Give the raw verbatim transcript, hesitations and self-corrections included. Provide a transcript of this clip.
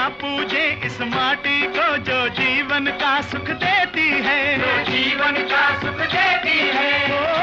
पूजे इस माटी को जो जीवन का सुख देती है, जो जीवन का सुख देती है। ओ,